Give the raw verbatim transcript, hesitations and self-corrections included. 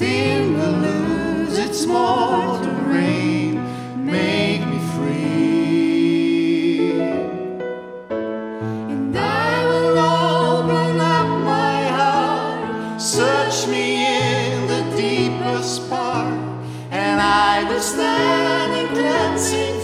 Thin will lose its mortal rain, make me free. And I will open up my heart, search me in the deepest part, and I will stand in cleansing